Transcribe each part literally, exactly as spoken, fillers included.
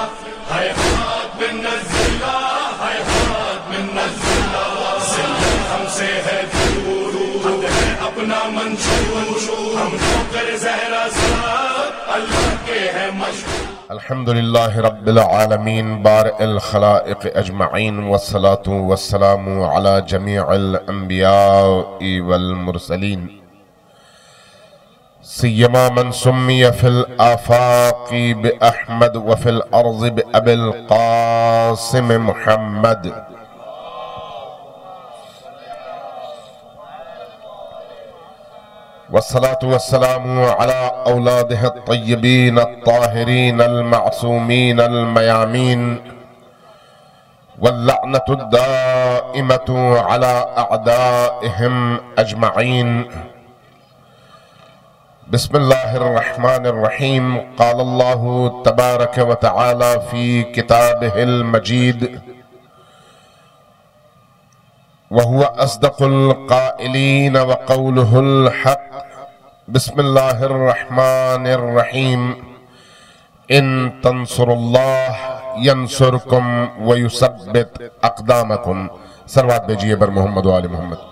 हैहात में नज़ला, हैहात में नज़ला, ज़िल्लत हमसे है दूर, हम है अपना मंशूर, हम ठोकर ज़हरा साथ अल्लाह के है मशहूर। अल्हम्दुलिल्लाह रब्बिल आलमीन बारिल खलाइक अजमईन वस्सलातु वस्सलामु अला जमीइल अंबिया'i वल मुरसलीन सिय्यमा मन सुम्मिय फिल आफाक़ि बि अहमद व फिल अर्ज़ि बि अबिल क़ासिम मुहम्मद। वस्सलातु वस्सलामु अला औलादिहि अत्तय्यबीन अत्ताहिरीन अल-मअसूमीन अल-मयामीन वल्लअनतु दाइमतु अला अअदाइहिम अजमईन। बिस्मिल्लाहिर रहमानिर रहीम। क़ाल अल्लाहु तबारक व तआला फ़ी किताबिहिल मजीद वहुवा अस्दक़ुल क़ाइलीन व क़ौलुहुल हक़। बिस्मिल्लाहिर रहमानिर रहीम। इन तंसुरुल्लाह यंसुरकुम व युसब्बित अक़दामकुम। सरवात भेजिए बर मोहम्मद व आले मोहम्मद।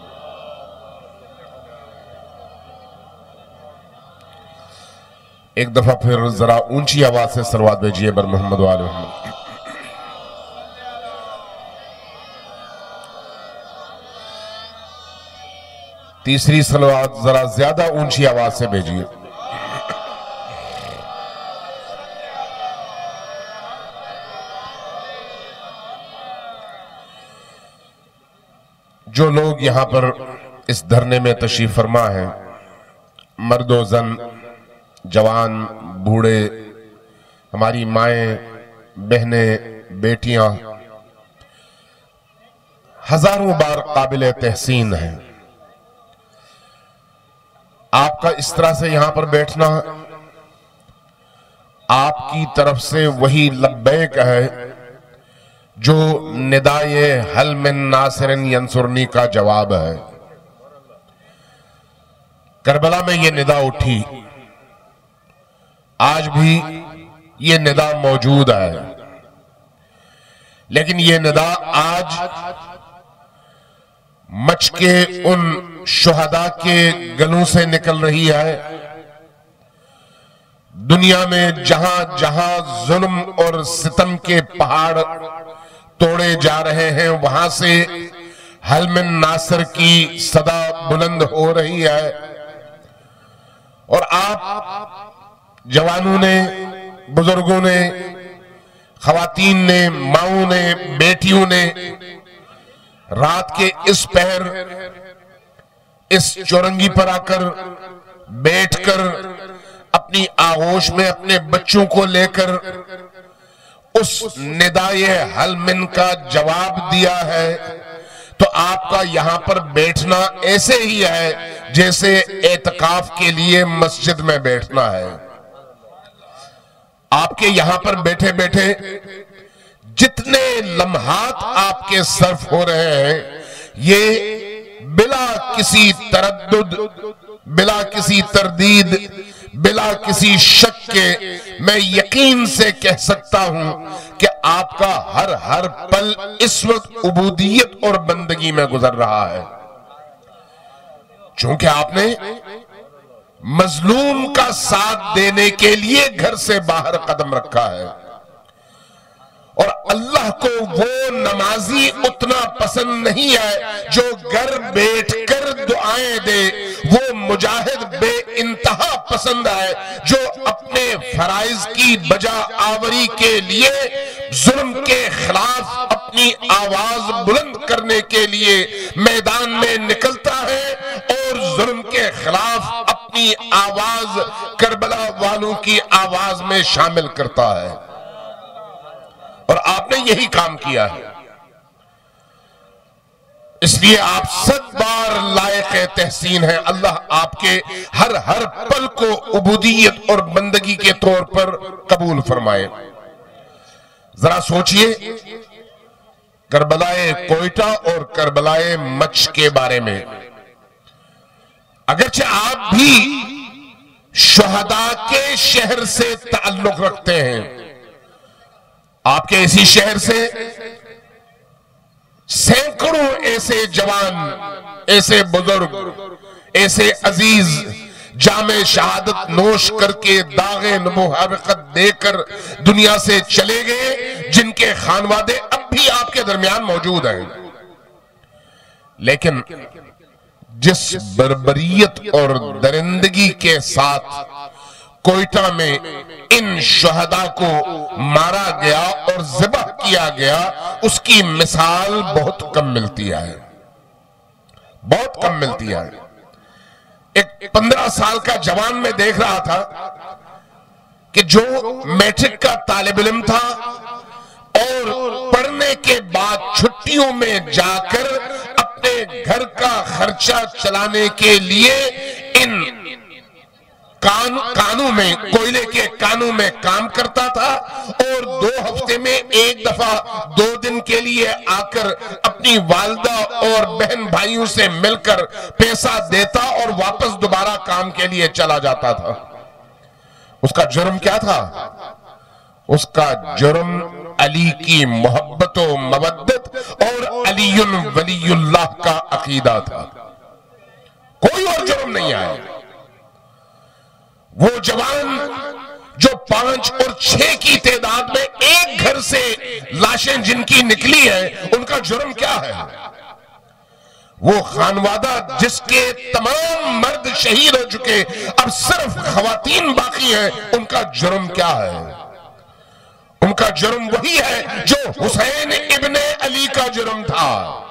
एक दफा फिर जरा ऊंची आवाज से सरवात भेजिए बर मोहम्मद व आले मोहम्मद। तीसरी सलवात जरा ज्यादा ऊंची आवाज से भेजिए। जो लोग यहां पर इस धरने में तशरीफ फरमा है, मर्दो जन, जवान, बूढ़े, हमारी माएं, बहनें, बेटियां, हजारों बार काबिल तहसीन है। आपका इस तरह से यहां पर बैठना आपकी तरफ से वही लब्बैक है जो निदाए हल मिन नासिरिन यंसुरनी का जवाब है। करबला में यह निदा उठी, आज भी ये निदा मौजूद है, लेकिन ये निदा आज मच के उन शुहदा के गलों से निकल रही है। दुनिया में जहां जहां जुल्म और सितम के पहाड़ तोड़े जा रहे हैं, वहां से हल मिन नासिर की सदा बुलंद हो रही है। और आप जवानों ने, बुजुर्गों ने, खवातीन ने, माओं ने, बेटियों ने रात के इस पहर इस चौरंगी पर आकर बैठकर अपनी आगोश में अपने बच्चों को लेकर उस निदाए हल मिन का जवाब दिया है। तो आपका यहां पर बैठना ऐसे ही है जैसे एतकाफ के लिए मस्जिद में बैठना है। आपके यहां पर बैठे बैठे जितने लम्हात आपके सर्फ हो रहे हैं, ये बिला किसी तरद्दुद, बिला किसी तरदीद, बिला किसी शक के मैं यकीन से कह सकता हूं कि आपका हर हर पल इस वक्त उबूदियत और बंदगी में गुजर रहा है। चूंकि आपने मजलूम का साथ देने के लिए घर से बाहर कदम रखा है। और अल्लाह को वो नमाजी उतना पसंद नहीं है जो घर बैठकर दुआएं दे, वो मुजाहिद बे इंतहा पसंद है जो अपने फराइज की बजा आवरी के लिए जुल्म के खिलाफ अपनी आवाज बुलंद करने के लिए मैदान में निकलता है और जुल्म के खिलाफ अपनी आवाज करबला वालों की आवाज में शामिल करता है। और आपने यही काम किया है, इसलिए आप सद बार लायक तहसीन है। अल्लाह आपके हर हर पल को उबूदियत और बंदगी के तौर पर कबूल फरमाए। जरा सोचिए करबलाए कोयटा और करबलाए मच के बारे में। अगरचे आप भी शुहदा के शहर से ताल्लुक रखते हैं, आपके इसी शहर से सैकड़ों ऐसे जवान, ऐसे बुजुर्ग, ऐसे अजीज जामे शहादत नोश करके दागे मुहावकत देकर दुनिया से चले गए, जिनके खानवादे अब भी आपके दरमियान मौजूद हैं। लेकिन जिस बर्बरियत और दरिंदगी के साथ कोयटा में इन शहदा को मारा गया और ज़िबह किया गया, उसकी मिसाल बहुत कम मिलती है, बहुत कम मिलती है। एक पंद्रह साल का जवान में देख रहा था कि जो मैट्रिक का तालिब इल्म था और पढ़ने के बाद छुट्टियों में जाकर अपने घर का खर्चा चलाने के लिए इन कान कानों में, कोयले के कानों में काम करता था और दो हफ्ते में एक दफा दो दिन के लिए आकर अपनी वालिदा और बहन भाइयों से मिलकर पैसा देता और वापस दोबारा काम के लिए चला जाता था। उसका जुर्म क्या था? उसका जुर्म अली की मोहब्बत व मवद्दत और अलीयुन वलीयुल्लाह का अकीदा था, कोई और जुर्म नहीं आया। वो जवान जो पांच और छह की तादाद में एक घर से लाशें जिनकी निकली है, उनका जुर्म क्या है? वो खानवादा जिसके तमाम मर्द शहीद हो चुके, अब सिर्फ खवातीन बाकी हैं, उनका जुर्म क्या है? उनका जुर्म वही है जो हुसैन इब्ने अली का जुर्म था।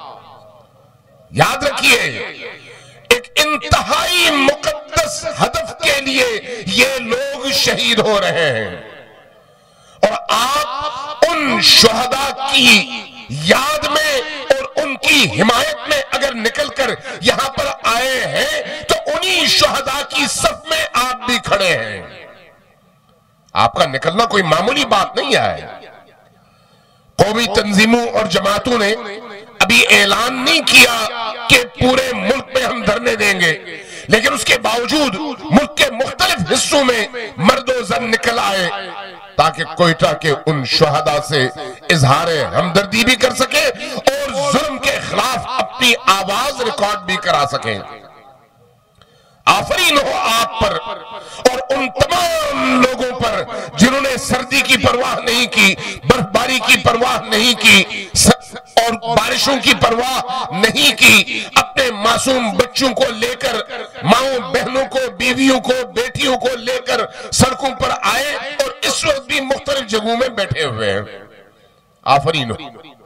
याद रखिए, एक इंतहाई मुकद्दस हदफ के लिए ये लोग शहीद हो रहे हैं और आप उन शुहदा की याद में और उनकी हिमायत में अगर निकलकर यहां पर आए हैं तो उन्हीं शुहदा की सफ में आप भी खड़े हैं। आपका निकलना कोई मामूली बात नहीं है। कौमी तंजीमों और जमातों ने अभी ऐलान नहीं किया कि पूरे मुल्क में हम धरने देंगे, लेकिन उसके बावजूद मुल्क के मुख्तलिफ हिस्सों में मर्दो जन निकल आए ताकि कोयटा के उन शुहदा से इजहार हमदर्दी भी कर सके और जुल्म के खिलाफ अपनी आवाज रिकॉर्ड भी करा सके। आफरीन हो आप पर और उन तमाम लोगों पर जिन्होंने सर्दी की परवाह नहीं की, बर्फबारी की परवाह नहीं की और बारिशों की परवाह नहीं की, अपने मासूम बच्चों को लेकर, माओ बहनों को, बीवियों को, बेटियों को लेकर सड़कों पर आए और इस वक्त भी मुख्तलिफ जगहों में बैठे हुए हैं। आफरीन हो।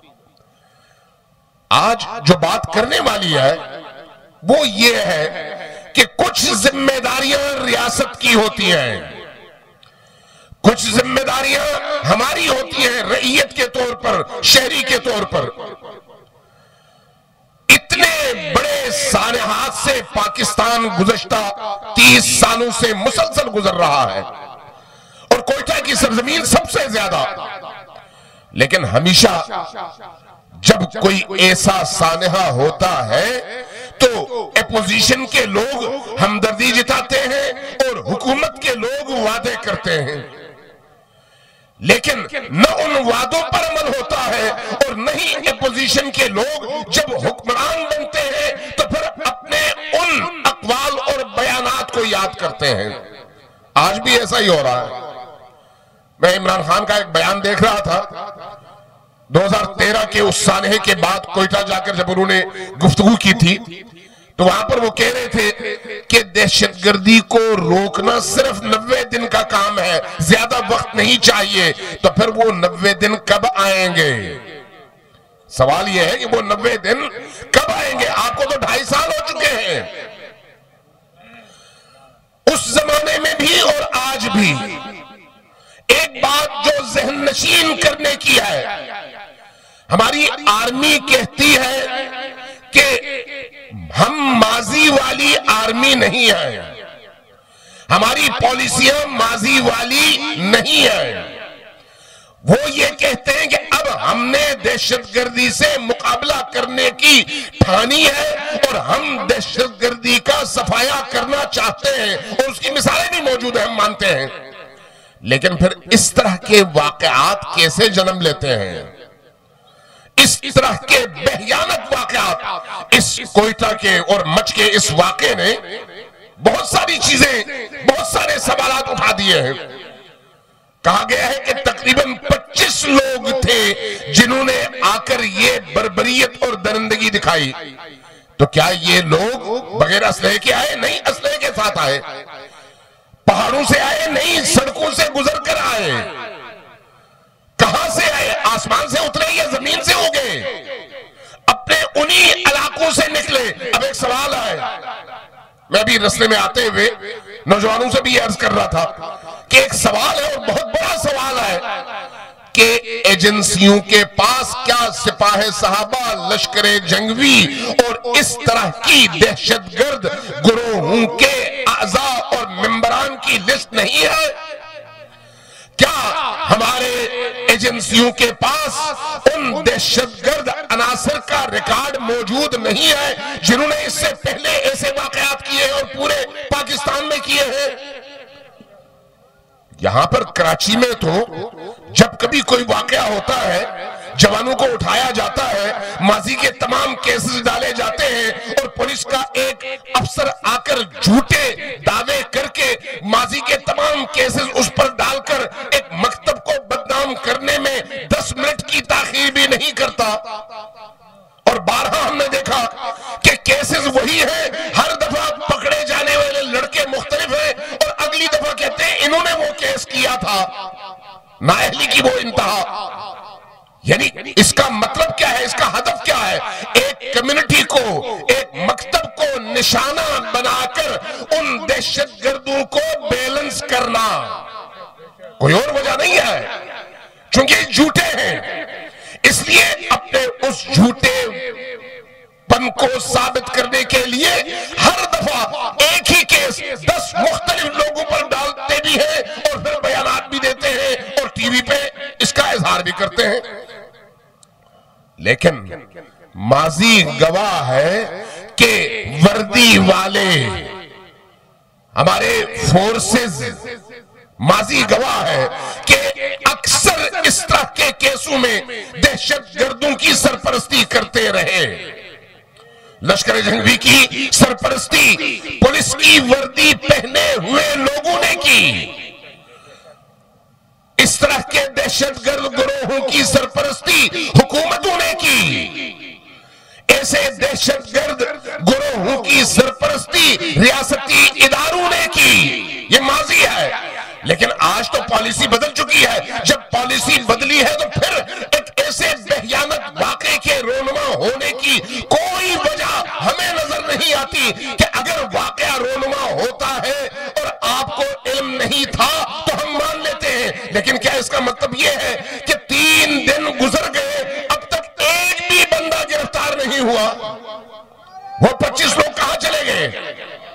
आज जो बात करने वाली है वो ये है कि कुछ जिम्मेदारियां रियासत की होती हैं, कुछ जिम्मेदारियां हमारी होती हैं रईयत के तौर पर, शहरी के तौर पर। इतने बड़े सानहात से पाकिस्तान गुज़श्ता तीस सालों से मुसलसल गुजर रहा है और कोयटा की सरजमीन सबसे ज्यादा, लेकिन हमेशा जब कोई ऐसा सानहा होता है तो अपोजिशन के लोग हमदर्दी जताते हैं और हुकूमत के लोग वादे करते हैं, लेकिन न उन वादों पर अमल होता है और न ही अपोजिशन के लोग जब हुक्मरान बनते हैं तो फिर अपने उन अक़वाल और बयानात को याद करते हैं। आज भी ऐसा ही हो रहा है। मैं इमरान खान का एक बयान देख रहा था दो हज़ार तेरह के उस सानहे के बाद कोयटा जाकर जब उन्होंने गुफ्तगू की थी तो वहां पर वो कह रहे थे कि दहशतगर्दी को रोकना सिर्फ नब्बे दिन का काम है, ज्यादा वक्त नहीं चाहिए। तो फिर वो नब्बे दिन कब आएंगे? सवाल यह है कि वो नब्बे दिन कब आएंगे? आपको तो ढाई साल हो चुके हैं। उस जमाने में भी और आज भी एक बात जो जहन नशीन करने की है, हमारी आर्मी कहती है कि हम माजी वाली आर्मी नहीं है, हमारी पॉलिसियां माजी वाली नहीं है। वो ये कहते हैं कि अब हमने दहशतगर्दी से मुकाबला करने की ठानी है और हम दहशतगर्दी का सफाया करना चाहते हैं और उसकी मिसालें भी मौजूद है, हम मानते हैं। लेकिन फिर इस तरह के वाकयात कैसे जन्म लेते हैं? इस तरह के भयानक वाकयात, इस कोयटा के और मच के इस वाकये ने बहुत सारी चीजें, बहुत सारे सवालात उठा दिए हैं। कहा गया है कि तकरीबन पच्चीस लोग थे जिन्होंने आकर ये बर्बरियत और दरिंदगी दिखाई। तो क्या ये लोग बगैर असलहे के आए? नहीं, असलहे के साथ आए। पहाड़ों से आए? नहीं, सड़कों से गुजर कर आए। कहां से आए? आसमान से उतरे या जमीन से हो गए? अपने उन्हीं इलाकों से निकले। अब एक सवाल है, मैं भी रास्ते में आते हुए नौजवानों से भी अर्ज कर रहा था कि एक सवाल है और बहुत बड़ा सवाल है कि एजेंसियों के पास क्या सिपाही साहबा, लश्करे जंगवी और इस तरह की दहशतगर्द गुरोहों के आज़ा और मेंबरान की लिस्ट नहीं है? क्या हमारे एजेंसियों के पास उन दहशतगर्द अनासर का रिकॉर्ड मौजूद नहीं है जिन्होंने इससे पहले ऐसे वाकयात किए हैं और पूरे पाकिस्तान में किए हैं? यहां पर कराची में तो जब कभी कोई वाकया होता है, जवानों को उठाया जाता है, माजी के तमाम केसेस डाले जाते हैं और पुलिस का एक अफसर आकर झूठे दावे करके माजी के तमाम केसेस उस पर डालकर एक मकतब को बदनाम करने में दस मिनट की ताखीर भी नहीं करता। और बारहा हमने देखा कि केसेस वही है, हर दफा पकड़े जाने वाले लड़के मुख्तलिफ हैं और अगली दफा कहते हैं इन्होंने वो केस किया था। नाअहली की वो इंतहा। यानी इसका मतलब क्या है? इसका हदफ क्या है? एक कम्युनिटी को, एक मकतब को निशाना बनाकर उन दहशतगर्दों को बैलेंस करना। कोई और वजह नहीं है, क्योंकि झूठे हैं। इसलिए अपने उस झूठे पन को साबित करने के लिए हर दफा एक ही केस दस मुख्तलिफ लोगों पर डालते भी हैं और फिर बयानात भी देते हैं और टीवी पे इसका इजहार भी करते हैं। लेकिन माजी गवाह है कि वर्दी वाले हमारे फोर्सेस, माजी गवाह है कि अक्सर इस तरह के केसों में दहशतगर्दों की सरपरस्ती करते रहे। लश्कर जंगवी की सरपरस्ती पुलिस की वर्दी पहने हुए लोगों ने की। इस तरह के दहशतगर्द गिरोहों की सरपरस्ती हुकूमतों ने की। ऐसे दहशतगर्द गिरोहों की सरपरस्ती रियासती इदारों ने की। ये माजी है, लेकिन आज तो पॉलिसी बदल चुकी है। जब पॉलिसी बदली है तो फिर एक ऐसे भयानक वाकये के रोनुमा होने की कोई वजह हमें नजर नहीं आती कि अगर वाकया रोनुमा होता है और आपको इल्म नहीं था तो हम मान लेते हैं। लेकिन क्या इसका मतलब यह है कि तीन दिन गुजर गए, अब तक एक भी बंदा गिरफ्तार नहीं हुआ? वो पच्चीस लोग कहां चले गए?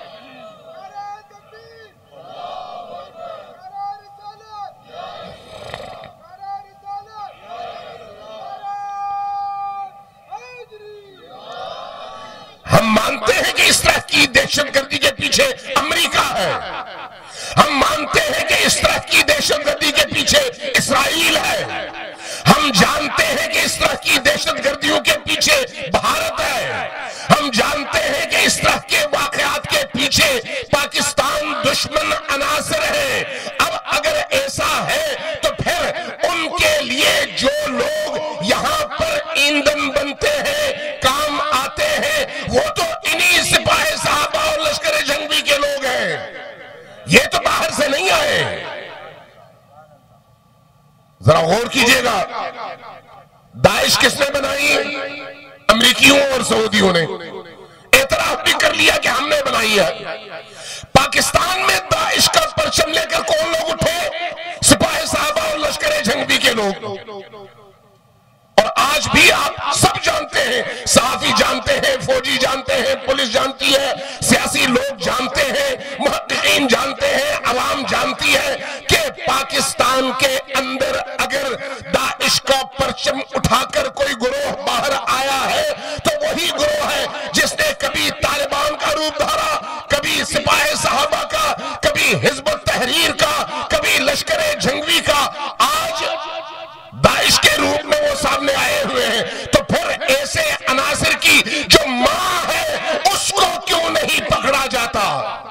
हम मानते हैं कि इस तरह की दहशतगर्दी के पीछे अमेरिका है। हम मानते हैं कि इस तरह की दहशतगर्दी के पीछे इस्राइल है। हम जानते हैं कि इस तरह की दहशतगर्दियों के पीछे भारत है। हम जानते हैं कि इस तरह के वाकयात के पीछे पाकिस्तान दुश्मन अनासर है। अब अगर ऐसा है तो फिर उनके लिए जो लोग यहां पर ईंधन बनते हैं, काम आते हैं, वो तो इन्हीं सिपाही साहबा और लश्कर जंगवी के लोग हैं। ये तो बाहर से नहीं आए। जरा गौर कीजिएगा, दाइश किसने बनाई? अमेरिकियों और सऊदियों ने। एतराफ भी कर लिया कि हमने बनाई है। पाकिस्तान में दाइश का परचम लेकर कौन लोग उठे? सिपाही साहबा और लश्कर जंगवी के लोग। और आज भी आप सब जानते हैं, सहाफी जानते हैं, फौजी जानते हैं, पुलिस जानती है, सियासी लोग जानते हैं, मुहक्किकीन जानते हैं, अवाम जानती है कि पाकिस्तान के अंदर अगर दाइश का परचम उठाकर कोई गिरोह बाहर आया है तो वही गिरोह है जिसने कभी तालिबान का रूप धारा, कभी सिपाही साहबा का, कभी हिजबुत तहरीर का, कभी लश्कर जंगवी का आज दाइश के रूप में वो सामने आए हुए हैं, तो फिर ऐसे अनासिर की जो मां है उसको क्यों नहीं पकड़ा जाता?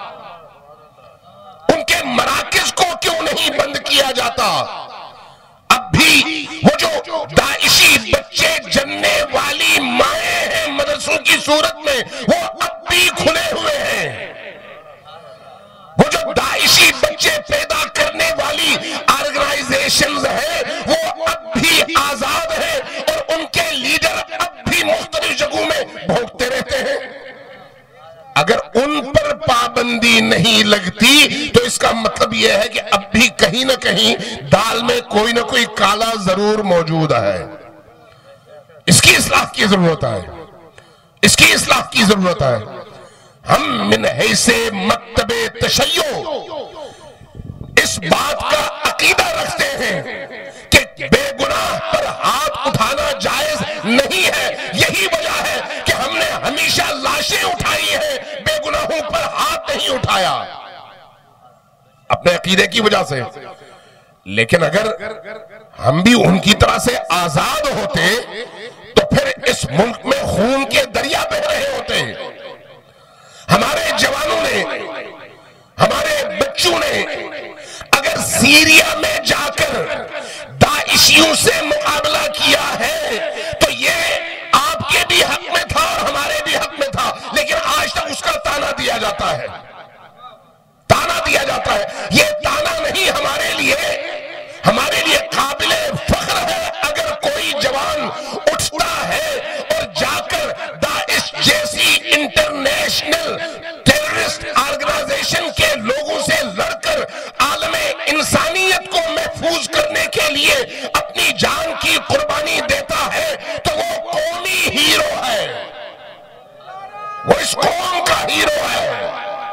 उनके मराकिज को क्यों नहीं बंद किया जाता? अब भी वो जो दाइशी बच्चे जन्ने वाली माएं हैं मदरसों की सूरत में, वो अब भी खुले हुए हैं। वो जो दाइशी बच्चे पैदा करने वाली ऑर्गेनाइजेशंस हैं, वो अब भी आजाद हैं और उनके लीडर अब भी मुख्तलिफ जगहों में भोंकते रहते हैं। अगर उन पर पाबंदी नहीं लगती तो इसका मतलब यह है कि अब भी कहीं ना कहीं दाल में कोई ना कोई काला जरूर मौजूद है। इसकी इस्लाह की जरूरत है, इसकी इस्लाह की जरूरत है। हम मिन हैसे मक्तबे तशय्यो इस बात का अकीदा रखते हैं कि बेगुनाह पर हाथ उठाना जायज नहीं है। यही वजह है कि हमने हमेशा लाशें उठाई है, बेगुनाहों पर हाथ नहीं उठाया, अपने अकीदे की वजह से। लेकिन अगर हम भी उनकी तरह से आजाद होते तो फिर इस मुल्क में खून के दरिया बह रहे होते। हमारे जवानों ने, हमारे बच्चों ने अगर सीरिया में जाकर दाइशियों से मुकाबला किया है तो ये आपके भी हक में था और हमारे भी हक में था, लेकिन आज तक उसका ताना दिया जाता है, ताना दिया जाता है। ये ताना नहीं हमारे लिए, हमारे लिए काबिले फख्र है अगर कोई जवान उठता है और जाकर दाइश जैसी इंटरनेशनल टेररिस्ट ऑर्गेनाइजेशन के लोगों से लड़कर आलमे इंसानियत को महफूज करने के लिए अपनी जान की कुर्बानी देता है, तो वो कौमी हीरो है, वो इस कौम का हीरो है।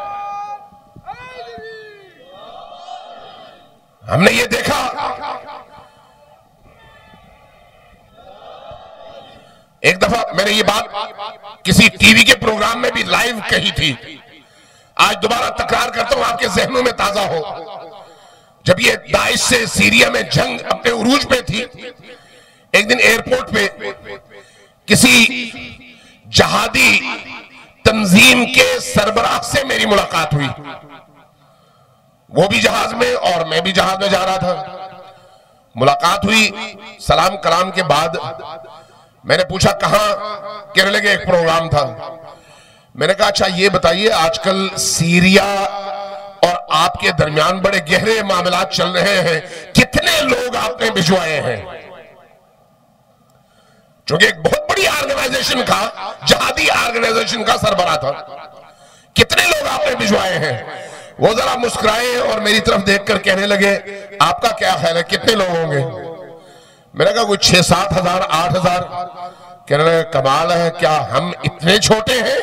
हमने ये देखा, एक दफा मैंने ये बात किसी टीवी के प्रोग्राम में भी लाइव कही थी, आज दोबारा तकरार करता हूं आपके जहनों में ताजा हो। जब ये दाइश से सीरिया में जंग अपने उरूज पे थी, एक दिन एयरपोर्ट पे किसी जहादी तंजीम के सरबराह से मेरी मुलाकात हुई। वो भी जहाज में और मैं भी जहाज में जा रहा था। मुलाकात हुई, सलाम कलाम के बाद मैंने पूछा कहां? कहने लगे एक प्रोग्राम था। मैंने कहा अच्छा ये बताइए, आजकल सीरिया और आपके दरमियान बड़े गहरे मामलात चल रहे हैं, कितने लोग आपने भिजवाए हैं? क्योंकि एक बहुत बड़ी ऑर्गेनाइजेशन का, जहादी ऑर्गेनाइजेशन का सरबराह था, कितने लोग आपने भिजवाए हैं? वो जरा मुस्कुराए और मेरी तरफ देखकर कहने लगे आपका क्या ख्याल है कितने लोग होंगे? मैंने कहा कोई छह सात हजार आठ हजार। कहने लगे कमाल है, क्या हम इतने छोटे हैं?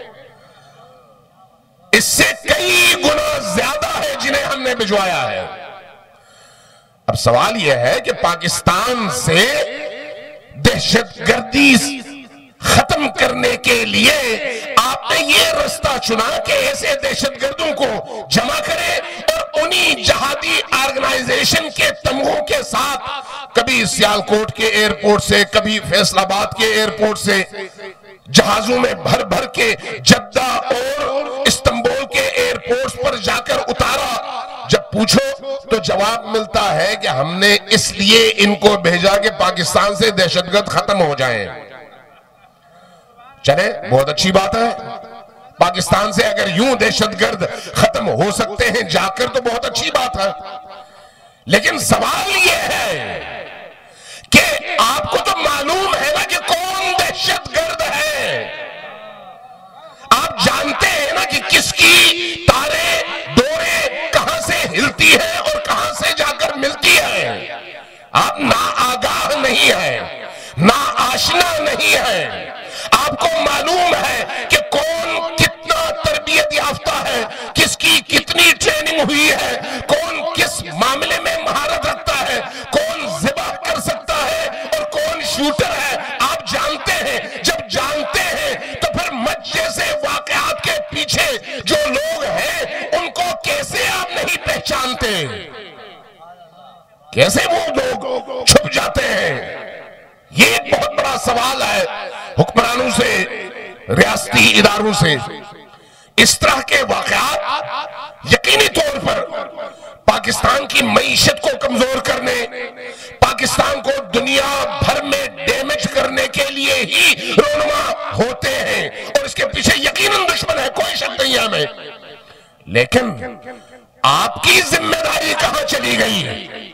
इससे कई गुना ज्यादा है जिन्हें हमने भिजवाया है। अब सवाल यह है कि पाकिस्तान से दहशतगर्दी खत्म करने के लिए आपने ये रास्ता चुना कि ऐसे दहशतगर्दों को जमा करें और उन्हीं जहादी ऑर्गेनाइजेशन के तमगों के साथ कभी सियालकोट के एयरपोर्ट से, कभी फैसलाबाद के एयरपोर्ट से जहाजों में भर भर के जद्दा और इस्तांबुल के एयरपोर्ट्स पर जाकर उतारा। जब पूछो तो जवाब मिलता है कि हमने इसलिए इनको भेजा कि पाकिस्तान से दहशतगर्द खत्म हो जाएं। चले, बहुत अच्छी बात है, पाकिस्तान से अगर यूं दहशतगर्द खत्म हो सकते हैं जाकर तो बहुत अच्छी बात है। लेकिन सवाल यह है कि आपको तो मालूम है ना कि कौन दहशतगर्द है। आप जानते हैं ना कि किसकी तारे डोरे कहां से हिलती है और कहां से जाकर मिलती है। आप ना आगाह नहीं है, ना आशना नहीं है। आपको मालूम है कि कौन कितना तरबियत याफ्ता है, किसकी कितनी ट्रेनिंग हुई है, कौन किस मामले में महारत रखता है, कौन ज़िबा कर सकता है और कौन शूटर है। आप जानते हैं। जब जानते हैं तो फिर मत जैसे वाकयात के पीछे जो लोग हैं उनको कैसे आप नहीं पहचानते? कैसे वो लोग छुप जाते हैं? ये एक बहुत बड़ा सवाल है हुक्मरानों से, रियासती इदारों से। इस तरह के वाकयात यकीनी तौर पर पाकिस्तान की मईशत को कमजोर करने, पाकिस्तान को दुनिया भर में डैमेज करने के लिए ही रोनुमा होते हैं, और इसके पीछे यकीनन दुश्मन है, कोई शक नहीं है हमें। लेकिन आपकी जिम्मेदारी कहां चली गई?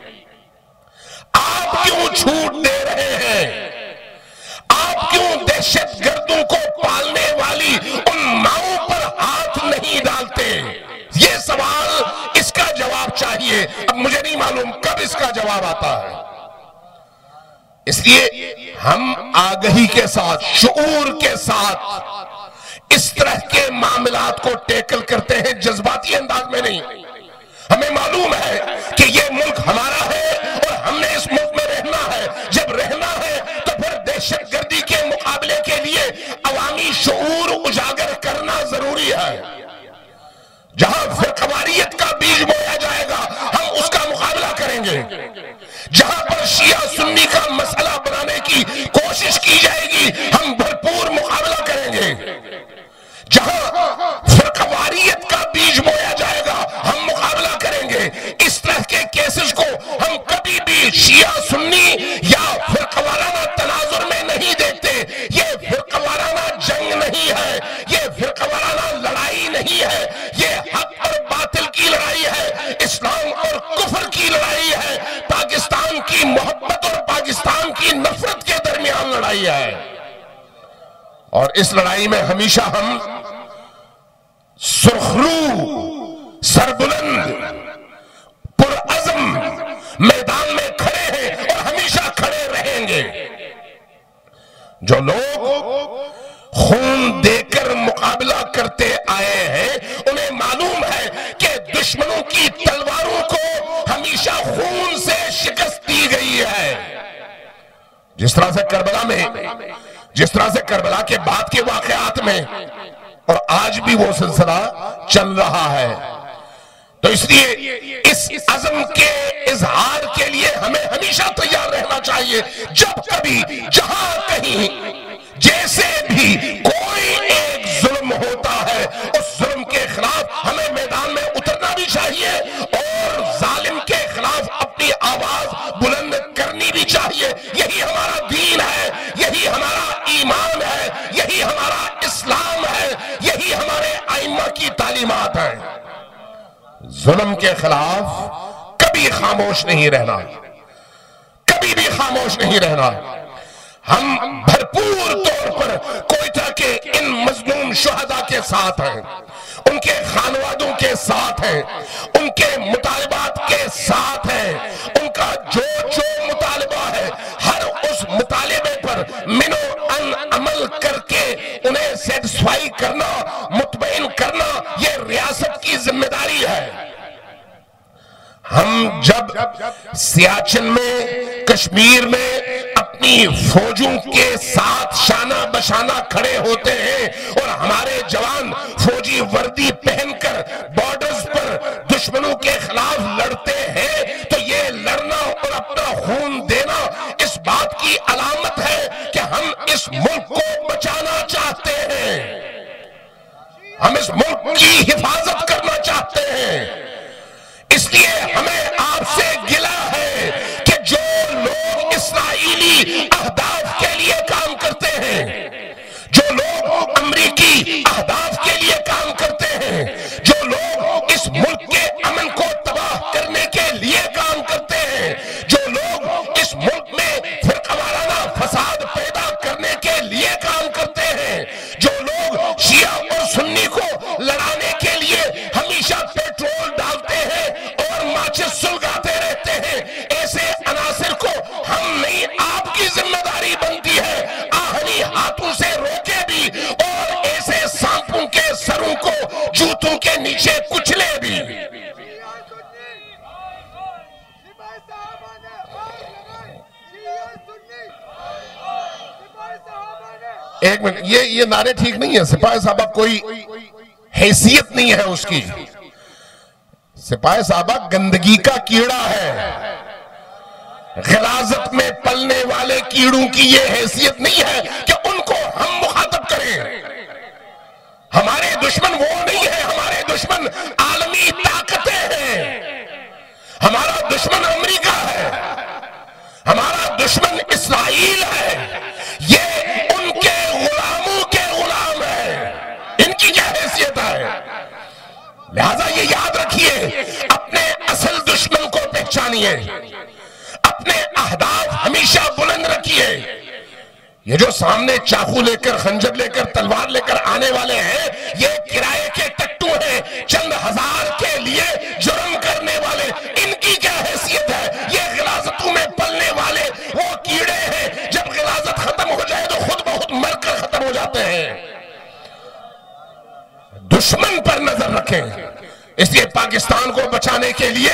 आप क्यों छूट दे रहे हैं? आप क्यों दहशतगर्दों को पालने वाली उन माओं पर हाथ नहीं डालते? ये सवाल, इसका जवाब चाहिए। अब मुझे नहीं मालूम कब इसका जवाब आता है। इसलिए हम आगही के साथ, शुऊर के साथ इस तरह के मामलात को टैकल करते हैं, जज्बाती अंदाज में नहीं। हमें मालूम है कि ये मुल्क हमारा है और हमने इस मुल्क में रहना है। जब रहना है तो फिर दहशतगर्दी के मुकाबले के लिए अवामी शऊर उजागर करना जरूरी है। जहां फिरकवारियत का बीज बोया जाएगा, हम उसका मुकाबला करेंगे। जहां पर शिया सुन्नी का मसला बनाने की कोशिश की जाएगी, हम भरपूर मुकाबला करेंगे। जहां फिरकवारियत का बीज बोया जाएगा, हम मुकाबला करेंगे। इस तरह के केसेस को हम कभी भी शिया सुन्नी या फिरकवाराना तनाजुर में नहीं देखते। ये फिरकवाराना जंग नहीं है, ये फिरकवाराना लड़ाई नहीं है, ये हक और बातिल की लड़ाई है, इस्लाम और कुफर की लड़ाई है, पाकिस्तान की मोहब्बत और पाकिस्तान की नफरत के दरमियान लड़ाई है। और इस लड़ाई में हमेशा हम सुरखरू, सरबुलंद, पुरअज़म मैदान में खड़े हैं और हमेशा खड़े रहेंगे। जो लोग खून देकर मुकाबला करते आए हैं, उन्हें मालूम है कि दुश्मनों की तलवारों को हमेशा खून से शिकस्त दी गई है। जिस तरह से करबला में, जिस तरह से करबला के बाद के वाकयात में, और आज भी वो सिलसिला चल रहा है। तो इसलिए इस अज़म के इजहार के लिए हमें हमेशा तैयार रहना चाहिए। जब कभी, जहां कहीं, जैसे भी कोई एक जुल्म होता है, उस जुल्म के खिलाफ हमें मैदान में उतरना भी चाहिए और जालिम के खिलाफ अपनी आवाज बुलंद करनी भी चाहिए। यही हमारा दीन है, यही हमारा ईमान है, यही हमारा इस्लाम है, यही हमारे आइम्मा की तालीमात है। जुल्म के खिलाफ कभी खामोश नहीं रहना, कभी भी खामोश नहीं रहना। हम भरपूर तौर पर कोयटा के इन मजलूम शुहदा के साथ हैं, उनके खानवादों के साथ हैं, उनके मुतालबात के साथ हैं। उनका जो जो मुतालबा है, हर उस मुतालबे पर मिनो अन अमल करके उन्हें सेटिस्फाई करना, मुतमईन करना, ये रियासत की जिम्मेदारी है। हम जब सियाचिन में, कश्मीर में अपनी फौजों के साथ शाना बशाना खड़े होते हैं और हमारे जवान फौजी वर्दी पहनकर बॉर्डर्स पर दुश्मनों के खिलाफ लड़ते हैं, तो ये लड़ना और अपना खून देना इस बात की अलामत है कि हम इस मुल्क को बचाना चाहते हैं, हम इस मुल्क की हिफाजत करना चाहते हैं। इसलिए हमें आपसे गिला है कि जो लोग इस्राईली अहदाफ के लिए काम करते हैं, जो लोग अमरीकी अहदाफ के लिए काम करते हैं, जो लोग इस मुल्क के अमन को तबाह करने के लिए काम करते हैं, जो लोग इस मुल्क में फिरकावाराना फसाद पैदा करने के लिए काम करते हैं, जो लोग शिया और सुन्नी को लड़ाने के लिए हमेशा पेट्रोल डालते हैं और माचिस सुलगाते रहते हैं, ऐसे अनासिर को हम नहीं, आपकी जिम्मेदारी बनती है आहनी हाथों से रोके भी और ऐसे सांपों के सरों को जूतों के नीचे कुचले भी। एक मिनट, ये ये नारे ठीक नहीं है। सिपाही साहबा कोई हैसियत नहीं है उसकी। सिपाही साहबा गंदगी का कीड़ा है, गिलाजत में पलने वाले कीड़ों की ये हैसियत नहीं है कि उनको हम मुखातब करें। हमारे दुश्मन वो नहीं है, हमारे दुश्मन आलमी ताकतें हैं। हमारा दुश्मन अमेरिका है, हमारा दुश्मन इस्राइल है। ये उनके गुलामों के गुलाम है, इनकी क्या हैसियत है। लिहाजा ये याद रखिए, अपने असल दुश्मन को पहचानिए, अपने अहदाफ हमेशा बुलंद रखिए। ये जो सामने चाकू लेकर, खंजर लेकर, तलवार लेकर आने वाले हैं, ये किराए के टट्टू हैं, चंद हजार के लिए जुर्म करने वाले। इनकी क्या हैसियत है। ये गिलाजतों में पलने वाले वो कीड़े हैं, जब गिलाजत खत्म हो जाए तो खुद बहुत मरकर खत्म हो जाते हैं। दुश्मन पर नजर रखें। इसलिए पाकिस्तान को बचाने के लिए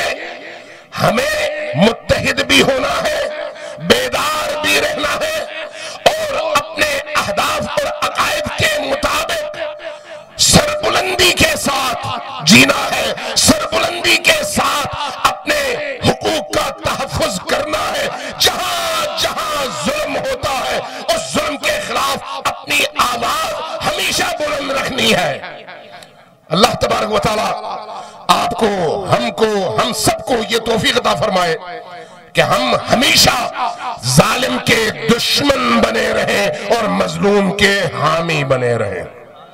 हमें मुत्तहिद भी होना है, बेदार भी रहना है और अपने अहदाफ और अकायद के मुताबिक सरबुलंदी के साथ जीना है, सरबुलंदी के साथ अपने हुकूक का तहफ़्फ़ुज़ करना है। जहां जहां जुल्म होता है उस जुल्म के खिलाफ अपनी आवाज हमेशा बुलंद रखनी है। अल्लाह तबारक व तआला आपको, हमको, हम सबको ये तौफीक अता फरमाए कि हम हमेशा जालिम के दुश्मन बने रहें और मजलूम के हामी बने रहें।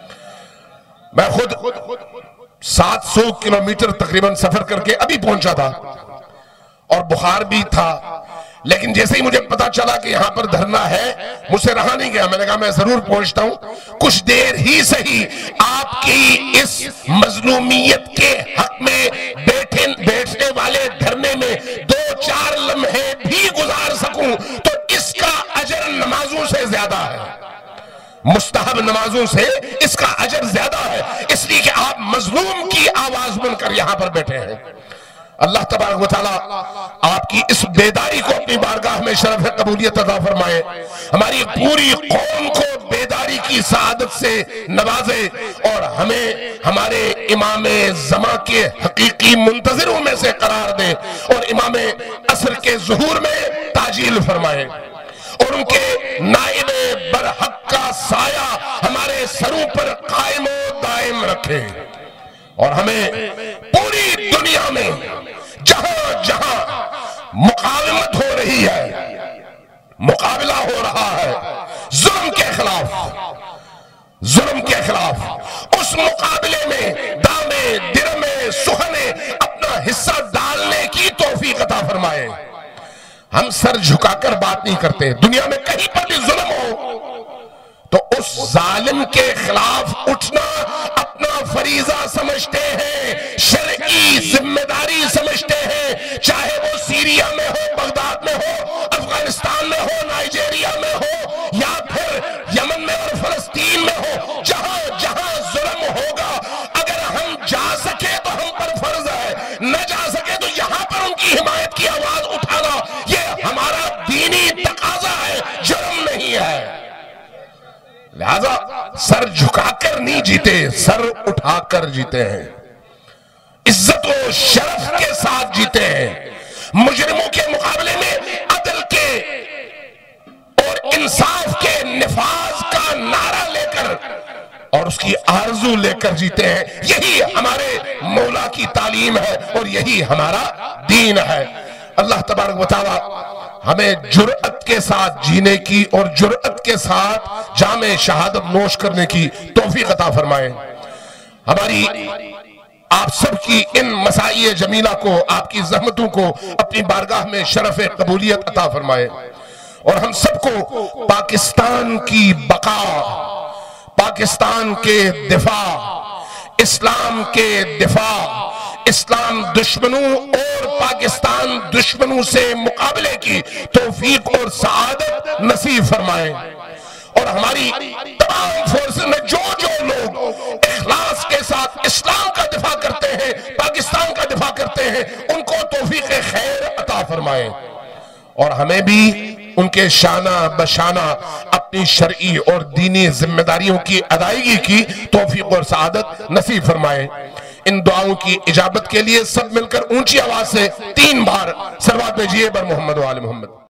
मैं खुद सात सौ किलोमीटर तकरीबन सफर करके अभी पहुंचा था और बुखार भी था, लेकिन जैसे ही मुझे पता चला कि यहां पर धरना है, मुझसे रहा नहीं गया। मैंने कहा मैं जरूर पहुंचता हूं, कुछ देर ही सही आपकी इस मजलूमियत के हक में बैठे बैठने वाले धरने में दो चार लम्हे भी गुजार सकूं तो इसका अजर नमाजों से ज्यादा है, मुस्तहब नमाजों से इसका अजर ज्यादा है, इसलिए कि आप मजलूम की आवाज बनकर यहां पर बैठे हैं। अल्लाह तबारक व तआला आपकी इस बेदारी को अपनी बारगाह में शरफ कबूलियत अता फरमाए, हमारी पूरी कौम को बेदारी की सआदत से नवाजे और हमें हमारे इमाम ज़मा के हकीकी मुंतज़िरों में से करार दे और इमाम असर के ज़ुहूर में ताजील फरमाए और उनके नाइब बरहक का साया हमारे सरों पर कायम और दायम रखे और हमें पूरी दुनिया में जहां जहां मुकाविमत हो रही है, मुकाबला हो रहा है जुल्म के खिलाफ, जुल्म के खिलाफ, उस मुकाबले में दामे दिरमे सुहने अपना हिस्सा डालने की तौफीक अता फरमाए। हम सर झुकाकर बात नहीं करते, दुनिया में कहीं पर भी जुल्म हो तो उस जालिम के खिलाफ उठना अपना फरीजा समझते हैं, शरई जिम्मेदारी समझते हैं, चाहे वो सीरिया में हो, बगदाद में हो, अफगानिस्तान में हो, नाइजीरिया में हो या फिर यमन में और फलस्तीन में हो, जहां जहां जुल्म होगा अगर हम जा सके तो हम पर फर्ज है, न जा सके तो यहां पर उनकी हिमायत की आवाज उठाना यह हमारा दीनी तकाजा है, जुर्म नहीं है। लिहाजा सर झुकाकर नहीं जीते, सर उठाकर जीते हैं, इज्जत और शरफ के साथ जीते हैं। मुजरिमों के मुकाबले में अदल के और इंसाफ के निफाज का नारा लेकर और उसकी आरजू लेकर जीते हैं। यही हमारे मौला की तालीम है और यही हमारा दीन है। अल्लाह तबारक व तआला हमें जुर्अत के साथ जीने की और जुर्अत के साथ जामे शहादत नोश करने की तौफीक अता फरमाए। हमारी आप सबकी इन मसाइए जमीला को, आपकी जहमतों को अपनी बारगाह में शरफ कबूलियत अता फरमाए और हम सबको पाकिस्तान की बका, पाकिस्तान के दिफा, इस्लाम के दिफा, इस्लाम दुश्मनों और पाकिस्तान दुश्मनों से मुकाबले की तौफीक और सआदत नसीब फरमाए और हमारी तमाम फोर्सेस में जो जो लोग इखलास के साथ इस्लाम का दिफा करते हैं, पाकिस्तान का दिफा करते हैं, उनको तौफीक खैर अता फरमाए और हमें भी उनके शाना बशाना अपनी शरई और दीनी जिम्मेदारियों की अदायगी की तौफीक और सआदत नसीब फरमाए। इन दुआओं की इजाबत के लिए सब मिलकर ऊंची आवाज से तीन बार सलवात भेजिए बर मोहम्मद वाले मोहम्मद।